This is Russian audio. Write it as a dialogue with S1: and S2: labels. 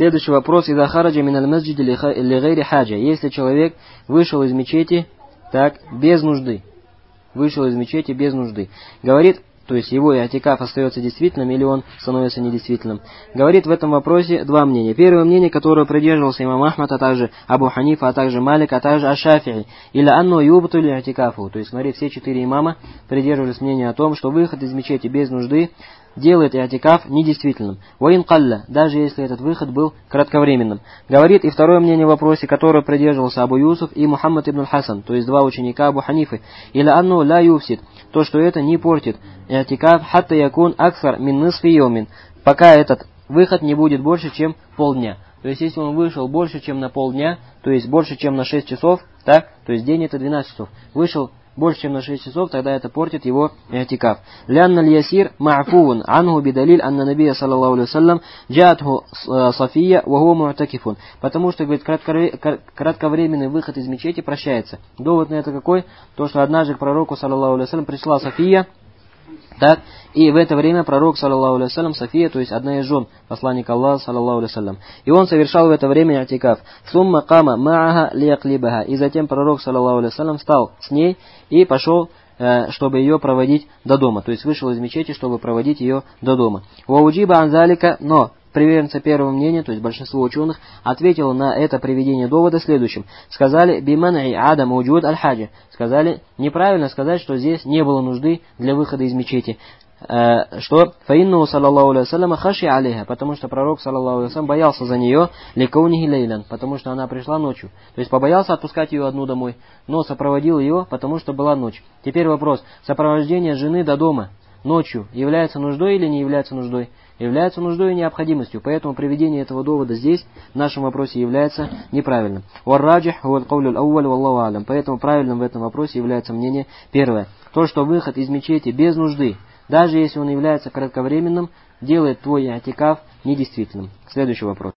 S1: Следующий вопрос. «Иза хараджа миналь масджиди ли гайри хаджа». Если человек вышел из мечети, так, без нужды. Вышел из мечети без нужды. Говорит, то есть его иатикаф остается действительным или он становится недействительным. Говорит в этом вопросе два мнения. Первое мнение, которое придерживался имам Ахмад, а также Абу Ханифа, а также Малик, а также Аш-Шафи'и. Или анно юбту ли иатикафу. То есть, смотри, все четыре имама придерживались мнения о том, что выход из мечети без нужды делает иатикаф недействительным. Ваин калля, даже если этот выход был кратковременным. Говорит и второе мнение в вопросе, которое придерживался Абу Юсуф и Мухаммад ибн Хасан, то есть два ученика Абу Ханифы. Или анно ла юфсид, то, что это не портит иатикаф, хатта якун аксар мин нисфи йомин, пока этот выход не будет больше, чем полдня. То есть, если он вышел больше, чем на полдня, то есть больше, чем на 6 часов, так, то есть день это 12 часов, вышел больше, чем на 6 часов, тогда это портит его иатикаф. Лянна ль-ясир ма'фувун анху бидалиль анна набия саллаллаху алейхи вассалям джаатху София ва хуа му'такифун. Потому что, говорит, кратковременный выход из мечети прощается. Довод на это какой? То, что однажды к пророку саллаллаху алейхи вассалям пришла София, так, и в это время пророк, саллаллаху алейхи вассалям, София, то есть одна из жен посланника Аллаха, саллаллаху алейхи вассалям. И он совершал в это время иатикаф. Сумма кама ма'аха лияклибаха. И затем пророк, саллаллаху алейхи вассалям, встал с ней и пошел, чтобы ее проводить до дома. То есть вышел из мечети, чтобы проводить ее до дома. Вауджиба анзалика, но приверженцы первого мнения, то есть большинство ученых, ответило на это приведение довода следующим. Сказали, биман'и адам уджуд аль-хаджи. Сказали, неправильно сказать, что здесь не было нужды для выхода из мечети. Что фаинну саллаллаху алейхи вассалям хаши алейха, потому что пророк саллаллаху алейхи вассалям боялся за нее ликаунихи лейлян, потому что она пришла ночью. То есть побоялся отпускать ее одну домой, но сопроводил ее, потому что была ночь. Теперь вопрос, сопровождение жены до дома ночью является нуждой или не является нуждой? Является нуждой и необходимостью, поэтому приведение этого довода здесь, в нашем вопросе, является неправильным. Поэтому правильным в этом вопросе является мнение первое. То, что выход из мечети без нужды, даже если он является кратковременным, делает твой иатикаф недействительным. Следующий вопрос.